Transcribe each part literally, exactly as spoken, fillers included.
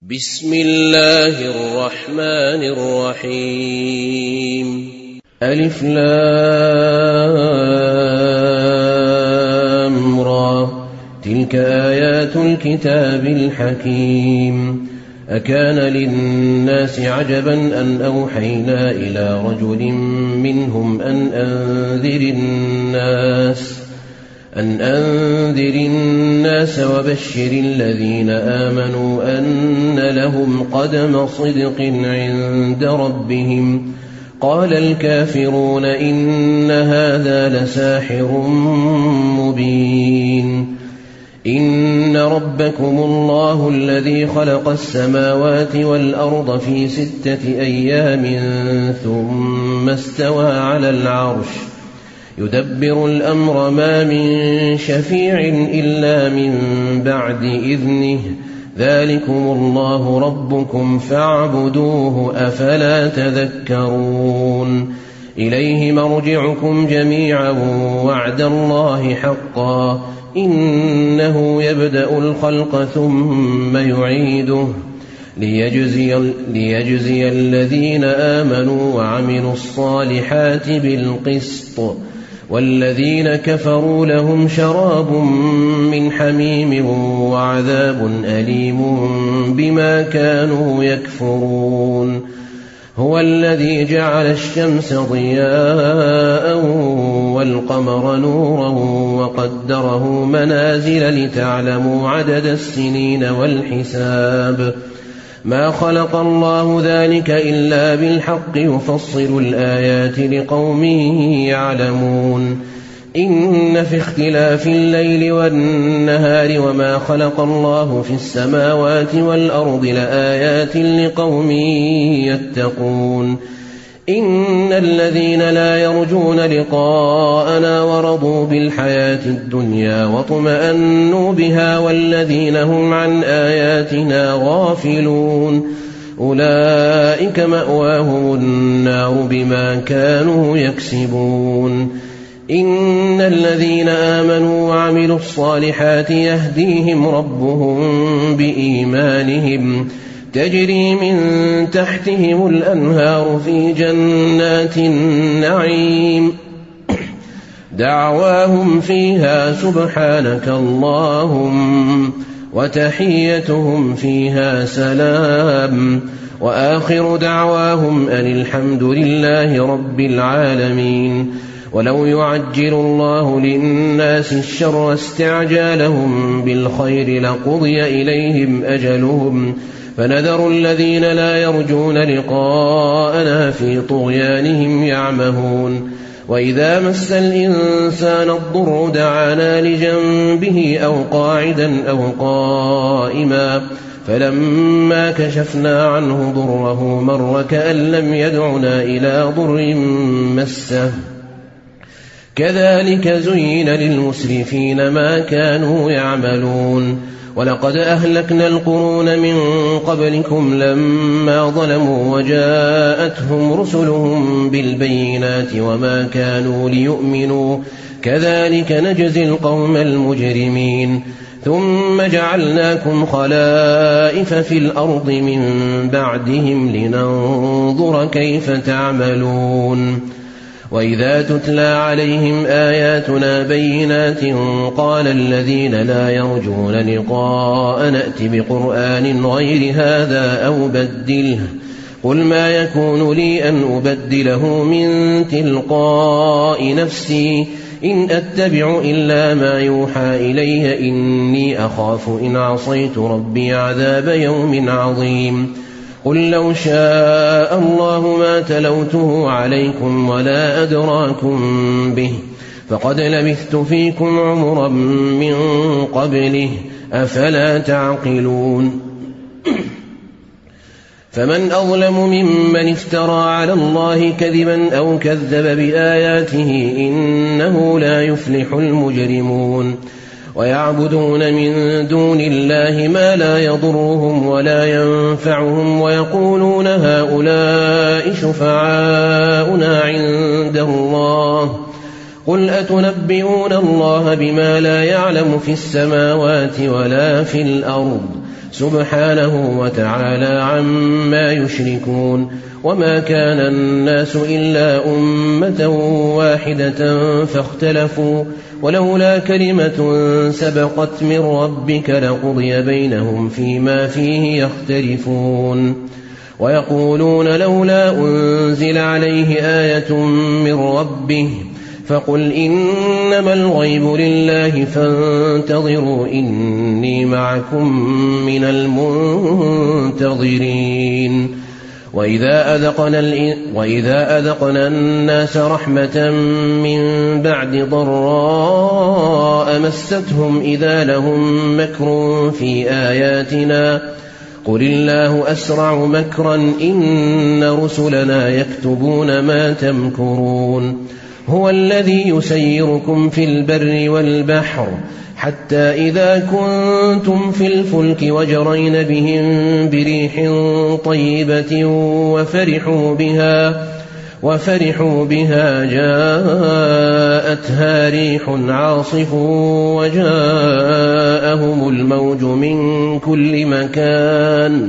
بسم الله الرحمن الرحيم. ألف لام را، تلك آيات الكتاب الحكيم. أكان للناس عجبا أن أوحينا إلى رجل منهم أن أنذر الناس أن أنذر الناس وبشر الذين آمنوا أن لهم قدم صدق عند ربهم. قال الكافرون إن هذا لساحر مبين. إن ربكم الله الذي خلق السماوات والأرض في ستة أيام ثم استوى على العرش يدبر الأمر، ما من شفيع إلا من بعد إذنه، ذلكم الله ربكم فاعبدوه أفلا تذكرون. إليه مرجعكم جميعا وعد الله حقا، إنه يبدأ الخلق ثم يعيده ليجزي, ليجزي الذين آمنوا وعملوا الصالحات بالقسط، والذين كفروا لهم شراب من حميم وعذاب أليم بما كانوا يكفرون. هو الذي جعل الشمس ضياء والقمر نورا وقدره منازل لتعلموا عدد السنين والحساب. ما خلق الله ذلك إلا بالحق يفصل الآيات لقوم يعلمون. إن في اختلاف الليل والنهار وما خلق الله في السماوات والأرض لآيات لقوم يتقون. إن الذين لا يرجون لقاءنا ورضوا بالحياة الدنيا واطمأنوا بها والذين هم عن آياتنا غافلون أولئك مأواهم النار بما كانوا يكسبون. إن الذين آمنوا وعملوا الصالحات يهديهم ربهم بإيمانهم، تجري من تحتهم الأنهار في جنات النعيم، دعواهم فيها سبحانك اللهم وتحيتهم فيها سلام، وآخر دعواهم أن الحمد لله رب العالمين. ولو يعجل الله للناس الشر استعجالهم بالخير لقضي إليهم أجلهم، فنذر الذين لا يرجون لقاءنا في طغيانهم يعمهون. وإذا مس الإنسان الضر دعانا لجنبه أو قاعدا أو قائما، فلما كشفنا عنه ضره مر كأن لم يدعنا إلى ضر مسه. كذلك زين للمسرفين ما كانوا يعملون. ولقد أهلكنا القرون من قبلكم لما ظلموا وجاءتهم رسلهم بالبينات وما كانوا ليؤمنوا، كذلك نجزي القوم المجرمين. ثم جعلناكم خلائف في الأرض من بعدهم لننظر كيف تعملون. وإذا تتلى عليهم آياتنا بينات قال الذين لا يرجون لقاء نأت بقرآن غير هذا أو بدله، قل ما يكون لي أن أبدله من تلقاء نفسي إن أتبع إلا ما يوحى إلي إني أخاف إن عصيت ربي عذاب يوم عظيم. قل لو شاء الله ما تلوته عليكم ولا أدراكم به، فقد لبثت فيكم عمرا من قبله أفلا تعقلون. فمن أظلم ممن افترى على الله كذبا أو كذب بآياته إنه لا يفلح المجرمون. ويعبدون من دون الله ما لا يضرهم ولا ينفعهم ويقولون هؤلاء شفعاؤنا عند الله، قل أتنبئون الله بما لا يعلم في السماوات ولا في الأرض، سبحانه وتعالى عما يشركون. وما كان الناس إلا أمة واحدة فاختلفوا ولولا كلمة سبقت من ربك لقضي بينهم فيما فيه يختلفون. ويقولون لولا أنزل عليه آية من ربه فقل إنما الغيب لله فانتظروا إني معكم من المنتظرين. وإذا أذقنا, وإذا أذقنا الناس رحمة من بعد ضراء مستهم إذا لهم مكر في آياتنا قل الله أسرع مكرا إن رسلنا يكتبون ما تمكرون. هو الذي يسيركم في البر والبحر حتى إذا كنتم في الفلك وجرين بهم بريح طيبة وفرحوا بها, وفرحوا بها جاءتها ريح عاصف وجاءهم الموج من كل مكان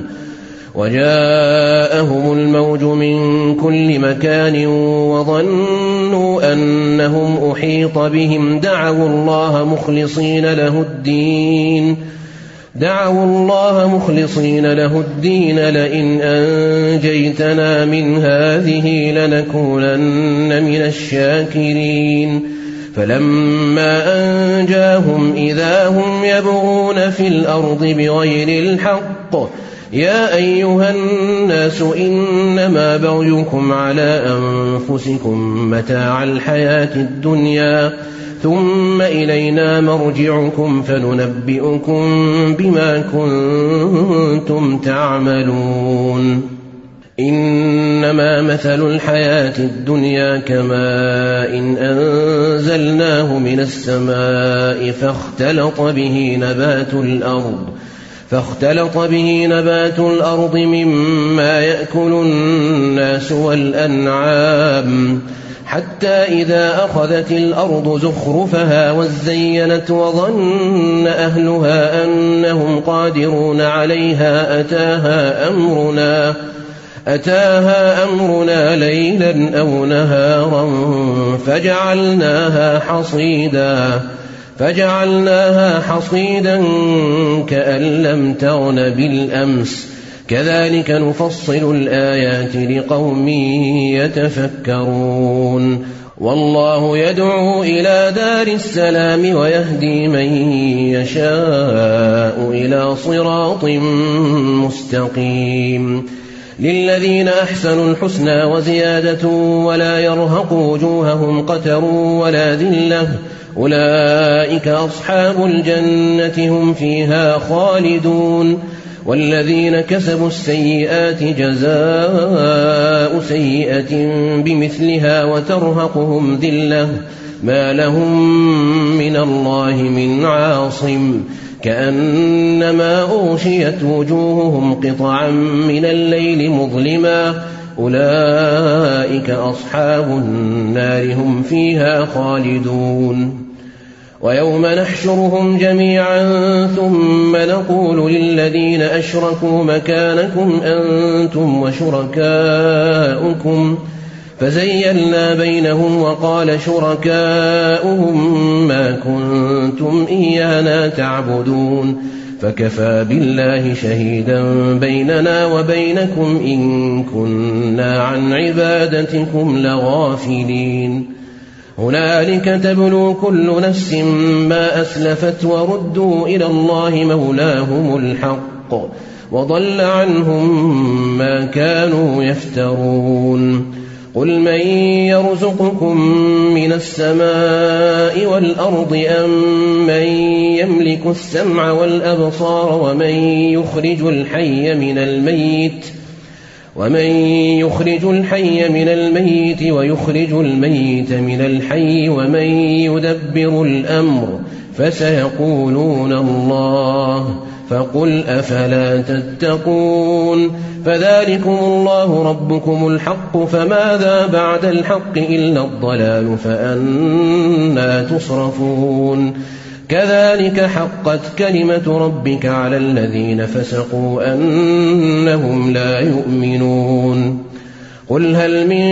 وجاءهم الموج من كل مكان وظنوا أنهم أحيط بهم دعوا الله مخلصين له الدين دعوا الله مخلصين له الدين لئن أنجيتنا من هذه لنكونن من الشاكرين. فلما أنجاهم إذا هم يبغون في الأرض بغير الحق يا أيها الناس إنما بغيكم على أنفسكم متاع الحياة الدنيا ثم إلينا مرجعكم فننبئكم بما كنتم تعملون. إنما مثل الحياة الدنيا كماء إن أنزلناه من السماء فاختلط به نبات الأرض فاختلط به نبات الأرض مما يأكل الناس والأنعام حتى إذا أخذت الأرض زخرفها وزينت وظن أهلها أنهم قادرون عليها أتاها أمرنا أتاها أمرنا ليلا أو نهارا فجعلناها حصيدا فجعلناها حصيدا كأن لم تغن بالأمس كذلك نفصل الآيات لقوم يتفكرون. والله يدعو إلى دار السلام ويهدي من يشاء إلى صراط مستقيم. للذين أحسنوا الحسنى وزيادة ولا يرهق وجوههم قتر ولا ذلة أولئك أصحاب الجنة هم فيها خالدون. والذين كسبوا السيئات جزاء سيئة بمثلها وترهقهم ذلة ما لهم من الله من عاصم كأنما أغشيت وجوههم قطعا من الليل مظلما أولئك أصحاب النار هم فيها خالدون. ويوم نحشرهم جميعا ثم نقول للذين أشركوا مكانكم أنتم وشركاؤكم فزيلنا بينهم وقال شركاؤهم ما كنتم إيانا تعبدون فكفى بالله شهيدا بيننا وبينكم إن كنا عن عبادتكم لغافلين. هنالك تبلو كل نفس ما أسلفت وردوا إلى الله مولاهم الحق وضل عنهم ما كانوا يفترون. قل من يرزقكم من السماء والأرض أم من يملك السمع والأبصار ومن يخرج الحي من الميت ومن يخرج الحي من الميت ويخرج الميت من الحي ومن يدبر الأمر فسيقولون الله فقل أفلا تتقون. فذلكم الله ربكم الحق فماذا بعد الحق إلا الضلال فأنى تصرفون. كذلك حقت كلمة ربك على الذين فسقوا أنهم لا يؤمنون قل هل من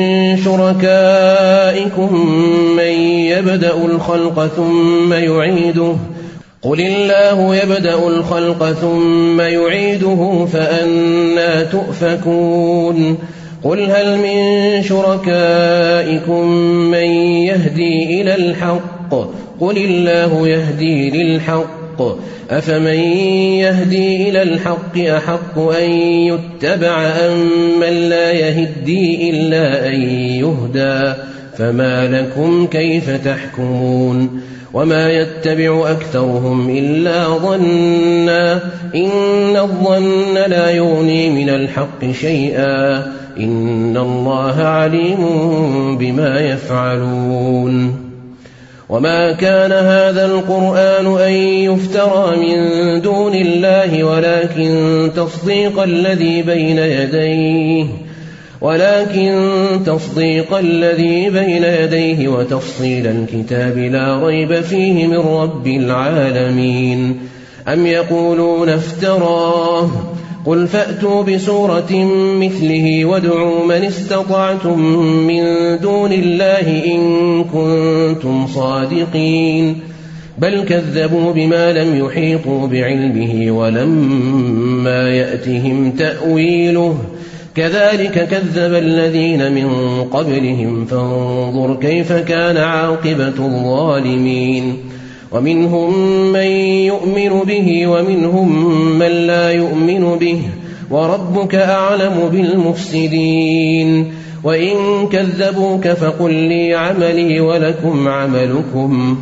شركائكم من يبدأ الخلق ثم يعيده قل الله يبدأ الخلق ثم يعيده فأنى تؤفكون قل هل من شركائكم من يهدي إلى الحق قل الله يهدي للحق أفمن يهدي إلى الحق أحق أن يتبع أم من لا يهدي إلا أن يهدى فما لكم كيف تحكمون وما يتبع أكثرهم إلا ظنا إن الظن لا يغني من الحق شيئا إن الله عليم بما يفعلون وما كان هذا القرآن أن يفترى من دون الله ولكن تصديق الذي بين يديه ولكن تصديق الذي بين يديه وتفصيل الكتاب لا ريب فيه من رب العالمين أم يقولون افتراه قل فأتوا بسورة مثله وادعوا من استطعتم من دون الله إن كنتم صادقين بل كذبوا بما لم يحيطوا بعلمه ولما يأتهم تأويله كذلك كذب الذين من قبلهم فانظر كيف كان عاقبة الظالمين ومنهم من يؤمن به ومنهم من لا يؤمن به وربك أعلم بالمفسدين وإن كذبوك فقل لي عملي ولكم عملكم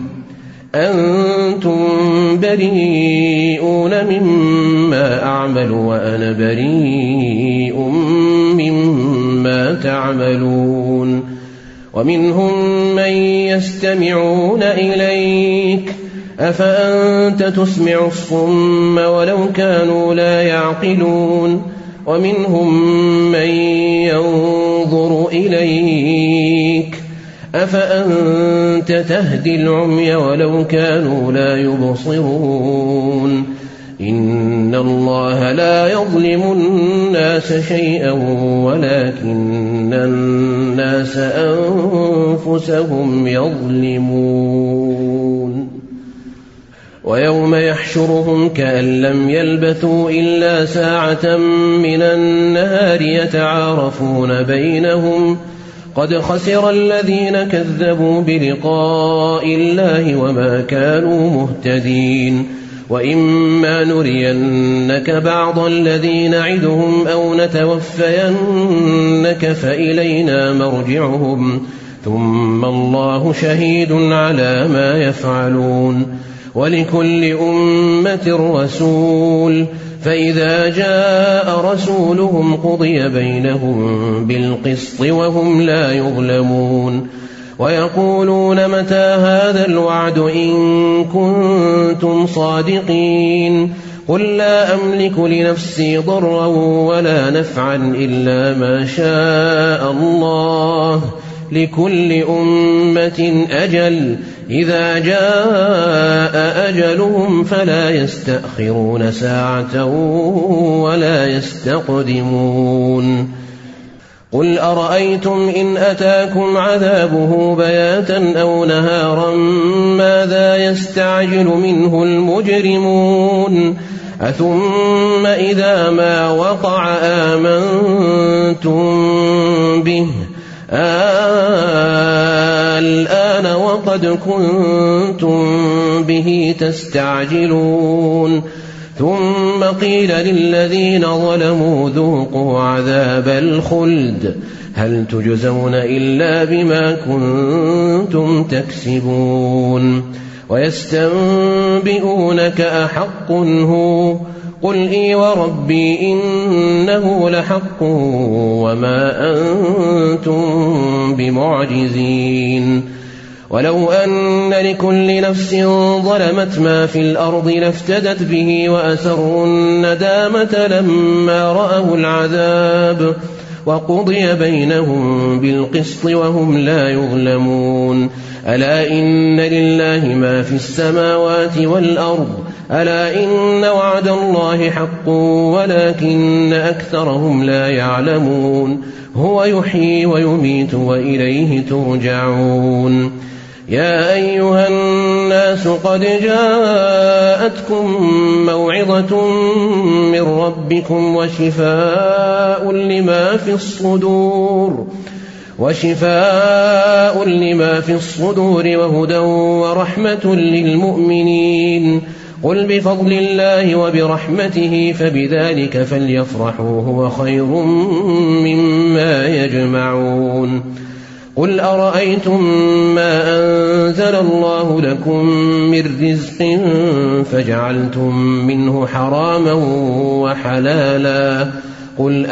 أنتم بريئون مما أعمل وأنا بريء مما تعملون ومنهم من يستمعون إليك أفأنت تسمع الصم ولو كانوا لا يعقلون ومنهم من ينظر إليك أفأنت تهدي العمي ولو كانوا لا يبصرون إن الله لا يظلم الناس شيئا ولكن الناس أنفسهم يظلمون ويوم يحشرهم كأن لم يلبثوا إلا ساعة من النهار يتعارفون بينهم قد خسر الذين كذبوا بلقاء الله وما كانوا مهتدين وإما نرينك بعض الذي نعدهم أو نتوفينك فإلينا مرجعهم ثم الله شهيد على ما يفعلون ولكل أمة رسول فإذا جاء رسولهم قضي بينهم بالقسط وهم لا يظلمون ويقولون متى هذا الوعد إن كنتم صادقين قل لا أملك لنفسي ضرا ولا نفعا إلا ما شاء الله لكل أمة أجل إذا جاء أجلهم فلا يستأخرون ساعة ولا يستقدمون قل أرأيتم إن أتاكم عذابه بياتا أو نهارا ماذا يستعجل منه المجرمون أثم إذا ما وقع آمنتم به الآن وقد كنتم به تستعجلون ثم قيل للذين ظلموا ذوقوا عذاب الخلد هل تجزون إلا بما كنتم تكسبون ويستنبئونك أحق هو قل إي وربي إنه لحق وما أنتم بمعجزين ولو أن لكل نفس ظلمت ما في الأرض لافتدت به وأسروا الندامة لما رأوا العذاب وقضي بينهم بالقسط وهم لا يظلمون. ألا إن لله ما في السماوات والأرض ألا إن وعد الله حق ولكن أكثرهم لا يعلمون. هو يحيي ويميت وإليه ترجعون. يا أيها الناس قد جاءتكم موعظة من ربكم وشفاء لما في الصدور وشفاء لما في الصدور وهدى ورحمة للمؤمنين. قل بفضل الله وبرحمته فبذلك فليفرحوا هو خير مما يجمعون. قل أرأيتم ما أنزل الله لكم من رزق فجعلتم منه حراما وحلالا قل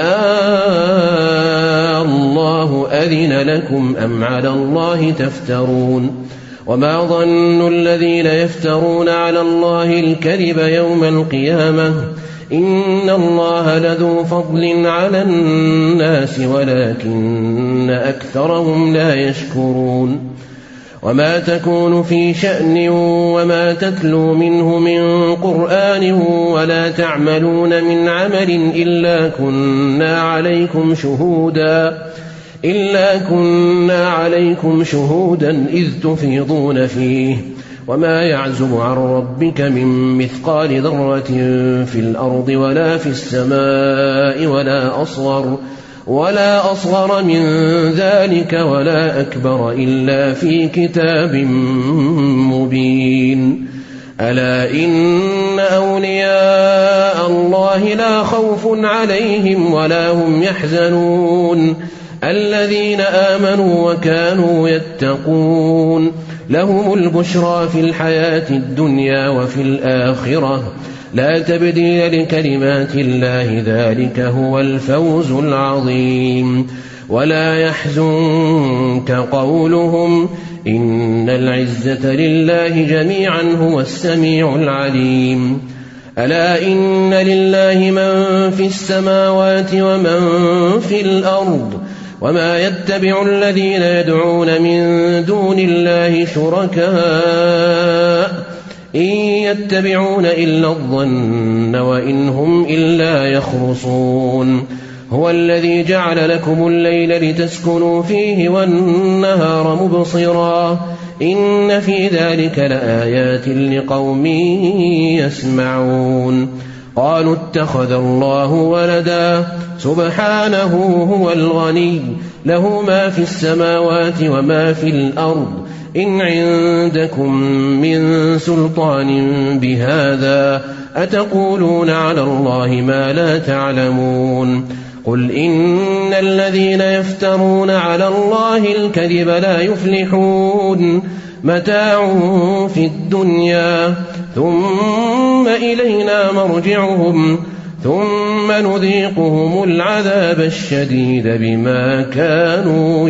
آه الله أذن لكم أم على الله تفترون. وما ظن الذين يفترون على الله الكذب يوم القيامة إن الله لذو فضل على الناس ولكن أكثرهم لا يشكرون. وما تكون في شأن وما تتلو منه من قرآن ولا تعملون من عمل إلا كنا عليكم شهودا إلا كنا عليكم شهودا إذ تفيضون فيه. وما يعزب عن ربك من مثقال ذرة في الأرض ولا في السماء ولا أصغر ولا أصغر من ذلك ولا أكبر إلا في كتاب مبين. ألا إن أولياء الله لا خوف عليهم ولا هم يحزنون الذين آمنوا وكانوا يتقون. لهم البشرى في الحياة الدنيا وفي الآخرة لا تبديل لكلمات الله ذلك هو الفوز العظيم. ولا يحزنك قولهم إن العزة لله جميعا هو السميع العليم. ألا إن لله من في السماوات ومن في الأرض وما يتبع الذين يدعون من دون الله شركاء إن يتبعون إلا الظن وإن هم إلا يخرصون. هو الذي جعل لكم الليل لتسكنوا فيه والنهار مبصرا إن في ذلك لآيات لقوم يسمعون. قالوا اتخذ الله ولدا سبحانه هو الغني له ما في السماوات وما في الأرض إن عندكم من سلطان بهذا أتقولون على الله ما لا تعلمون. قل إن الذين يفترون على الله الكذب لا يفلحون متاع في الدنيا ثم إلينا مرجعهم ثم نذيقهم العذاب الشديد بما كانوا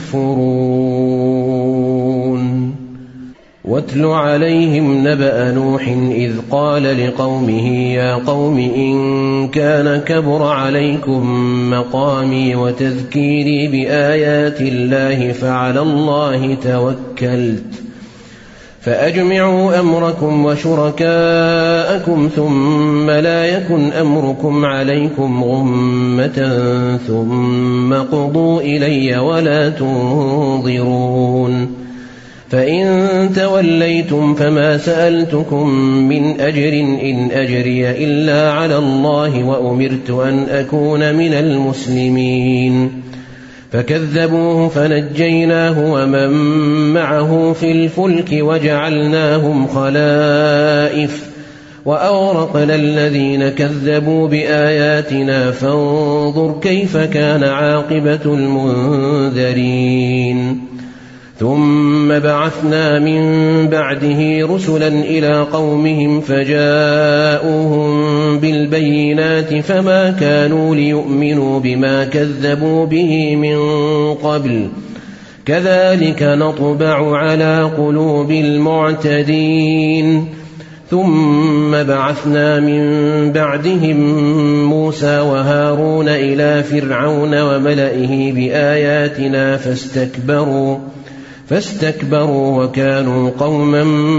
يكفرون. واتل عليهم نبأ نوح إذ قال لقومه يا قوم إن كان كبر عليكم مقامي وتذكيري بآيات الله فعلى الله توكلت فأجمعوا أمركم وشركاءكم ثم لا يكن أمركم عليكم غمة ثم قضوا إلي ولا تنظرون. فإن توليتم فما سألتكم من أجر إن أجري إلا على الله وأمرت أن أكون من المسلمين. فكذبوه فنجيناه ومن معه في الفلك وجعلناهم خلائف وأغرقنا الذين كذبوا بآياتنا فانظر كيف كان عاقبة المنذرين. ثم بعثنا من بعده رسلا إلى قومهم فجاءوهم بالبينات فما كانوا ليؤمنوا بما كذبوا به من قبل كذلك نطبع على قلوب المعتدين. ثم بعثنا من بعدهم موسى وهارون إلى فرعون وملئه بآياتنا فاستكبروا فاستكبروا وكانوا قوما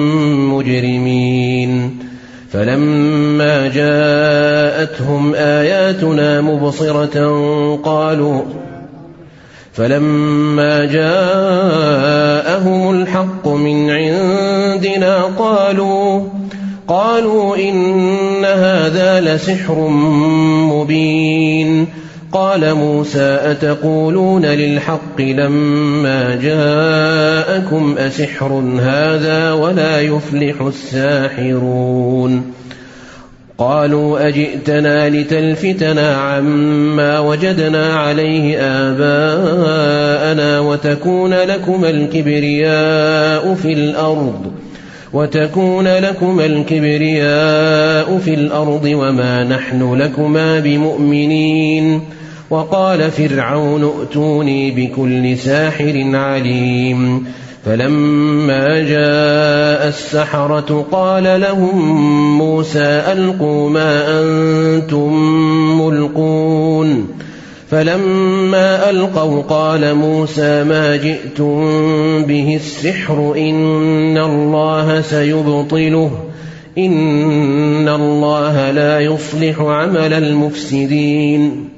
مجرمين. فلما جاءتهم آياتنا مبصرة قالوا فلما جاءهم الحق من عندنا قالوا قالوا إن هذا لسحر مبين. قال موسى أتقولون للحق لما جاءكم أسحر هذا ولا يفلح الساحرون. قالوا أجئتنا لتلفتنا عما وجدنا عليه آباءنا وتكون لكما الكبرياء في الأرض وتكون لكما الكبرياء في الأرض وما نحن لكما بمؤمنين. وقال فرعون ائتوني بكل ساحر عليم. فلما جاء السحرة قال لهم موسى ألقوا ما أنتم ملقون. فلما ألقوا قال موسى ما جئتم به السحر إن الله سيبطله إن الله لا يصلح عمل المفسدين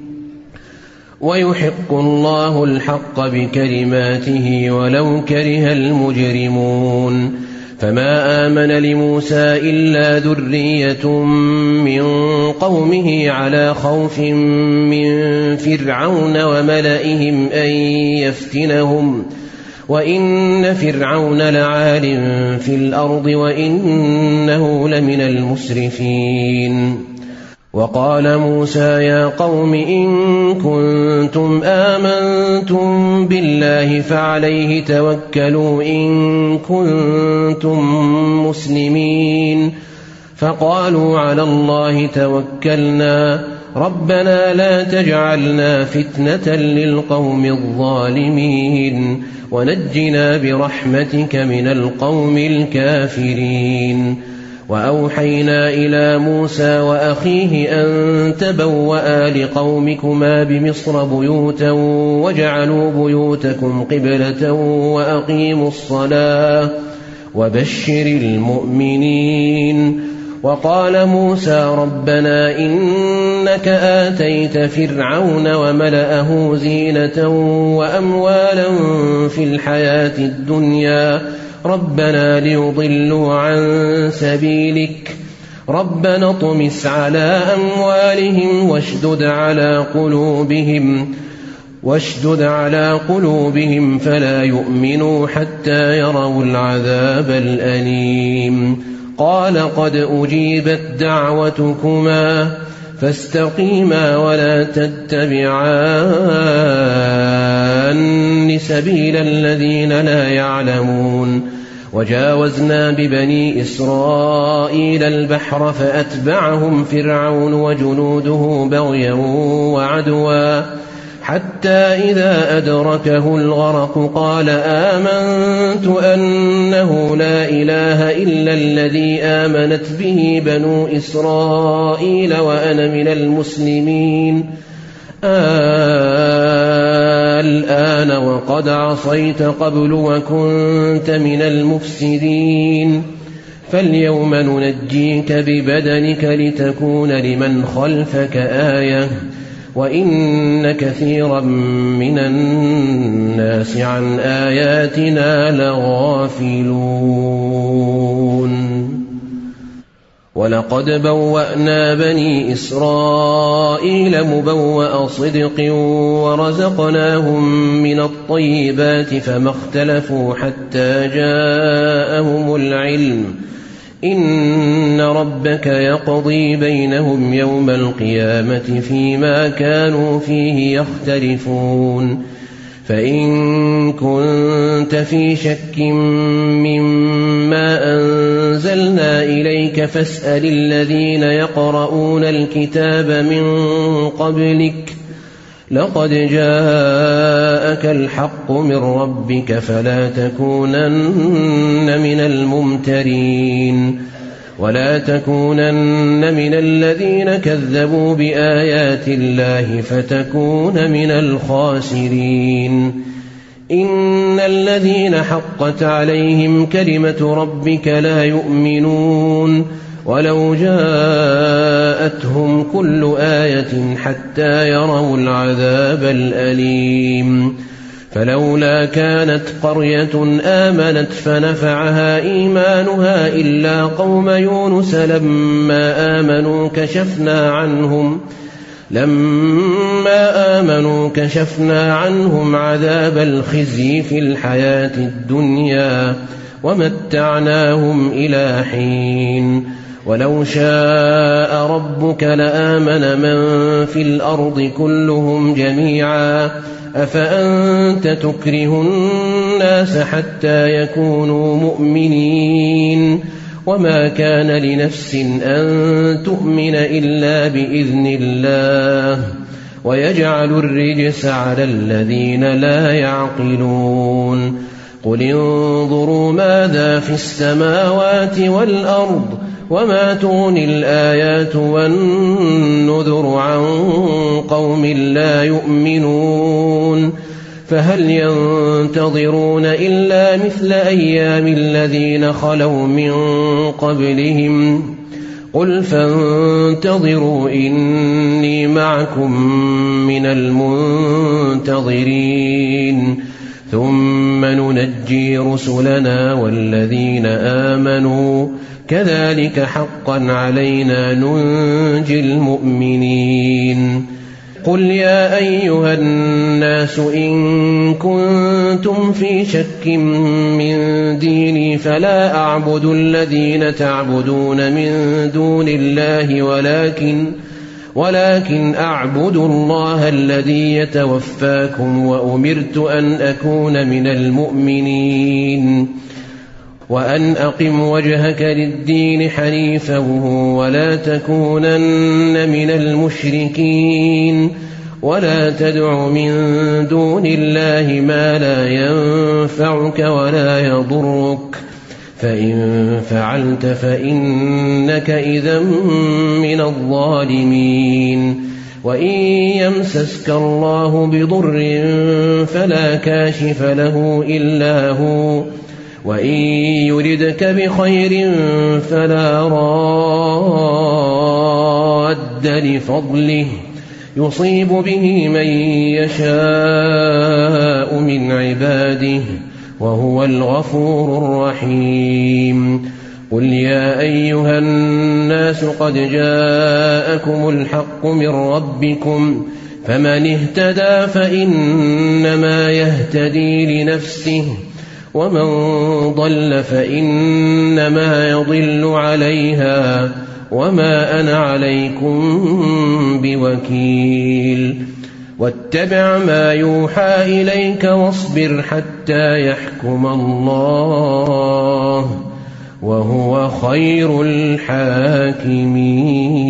ويحق الله الحق بكلماته ولو كره المجرمون. فما آمن لموسى إلا ذرية من قومه على خوف من فرعون وملئهم أن يفتنهم وإن فرعون لعال في الأرض وإنه لمن المسرفين. وقال موسى يا قوم إن كنتم آمنتم بالله فعليه توكلوا إن كنتم مسلمين. فقالوا على الله توكلنا ربنا لا تجعلنا فتنة للقوم الظالمين ونجنا برحمتك من القوم الكافرين. وأوحينا إلى موسى وأخيه أن تبوأ لقومكما بمصر بيوتا واجعلوا بيوتكم قبلة وأقيموا الصلاة وبشر المؤمنين. وقال موسى ربنا إنك آتيت فرعون وملأه زينة وأموالا في الحياة الدنيا ربنا ليضلوا عن سبيلك ربنا اطمس على أموالهم واشدد على قلوبهم واشدد على قلوبهم فلا يؤمنوا حتى يروا العذاب الأليم. قال قد أجيبت دعوتكما فاستقيما ولا تتبعان سبيل الذين لا يعلمون. وجاوزنا ببني إسرائيل البحر فأتبعهم فرعون وجنوده بغيا وعدوا حتى إذا أدركه الغرق قال آمنت أنه لا إله إلا الذي آمنت به بنو إسرائيل وأنا من المسلمين. الآن وقد عصيت قبل وكنت من المفسدين فاليوم ننجيك ببدنك لتكون لمن خلفك آية وإن كثيرا من الناس عن آياتنا لغافلون. ولقد بوأنا بني إسرائيل مبوأ صدق ورزقناهم من الطيبات فما اختلفوا حتى جاءهم العلم إن ربك يقضي بينهم يوم القيامة فيما كانوا فيه يختلفون. فإن كنت في شك مما أنزلنا إليك فاسأل الذين يقرؤون الكتاب من قبلك لقد جاءك الحق من ربك فلا تكونن من الممترين. ولا تكونن من الذين كذبوا بآيات الله فتكون من الخاسرين إن الذين حقت عليهم كلمة ربك لا يؤمنون ولو جاءتهم كل آية حتى يروا العذاب الأليم فلولا كانت قرية آمنت فنفعها إيمانها إلا قوم يونس لما آمنوا كشفنا عنهم لما آمنوا كشفنا عنهم عذاب الخزي في الحياة الدنيا ومتعناهم إلى حين ولو شاء ربك لآمن من في الأرض كلهم جميعا أفأنت تكره الناس حتى يكونوا مؤمنين وما كان لنفس أن تؤمن إلا بإذن الله ويجعل الرجس على الذين لا يعقلون قل انظروا ماذا في السماوات والأرض وما تغني الآيات والنذر عن قوم لا يؤمنون فهل ينتظرون إلا مثل أيام الذين خلوا من قبلهم قل فانتظروا إني معكم من المنتظرين ثم ننجي رسلنا والذين آمنوا كذلك حقا علينا ننجي المؤمنين قل يا أيها الناس إن كنتم في شك من ديني فلا أعبد الذين تعبدون من دون الله ولكن ولكن أعبد الله الذي يتوفاكم وأمرت أن أكون من المؤمنين وأن أقم وجهك للدين حنيفا ولا تكونن من المشركين ولا تدع من دون الله ما لا ينفعك ولا يضرك فإن فعلت فإنك إذا من الظالمين وإن يمسسك الله بضر فلا كاشف له إلا هو وإن يردك بخير فلا راد لفضله يصيب به من يشاء من عباده وهو الغفور الرحيم قل يا أيها الناس قد جاءكم الحق من ربكم فمن اهتدى فإنما يهتدي لنفسه ومن ضل فإنما يضل عليها وما أنا عليكم بوكيل واتبع ما يوحى إليك واصبر حتى يحكم الله وهو خير الحاكمين.